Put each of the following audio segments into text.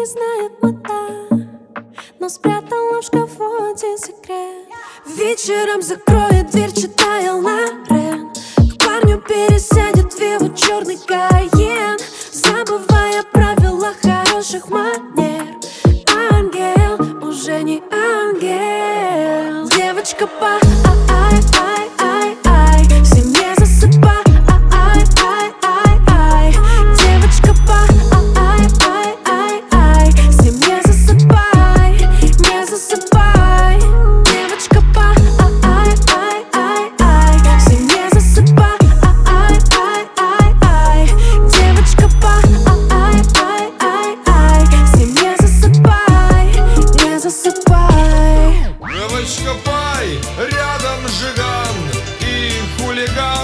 не знает мота, но спрятала в шкафу один секрет. Вечером закроет дверь, читая Лорен. К парню пересядет в его черный Кайен, забывая правила хороших манер. Ангел, уже не ангел. Девочка по ай-ай-ай-ай, в семье засыпай. Ай-ай-ай-ай, девочка по ай-ай-ай-ай, в семье засыпай, не засыпай. Девочка по ай-ай-ай-ай, в семье засыпай. Ай-ай-ай-ай, девочка по ай-ай-ай-ай, в семье засыпай, не засыпай. Девочка пай, рядом жиган и хулиган.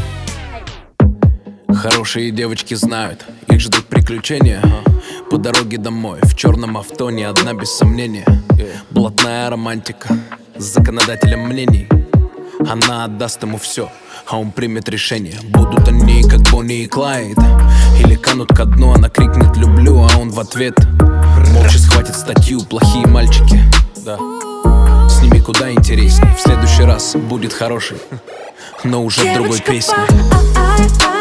Хорошие девочки знают, их ждут приключения. По дороге домой, в черном авто, не одна без сомнения. Блатная романтика, с законодателем мнений. Она отдаст ему все, а он примет решение. Будут они как Бонни и Клайд, или канут ко дну, она крикнет «люблю», а он в ответ молча схватит статью «плохие мальчики». Да. С ними куда интересней, в следующий раз будет хороший, но уже в другой песне.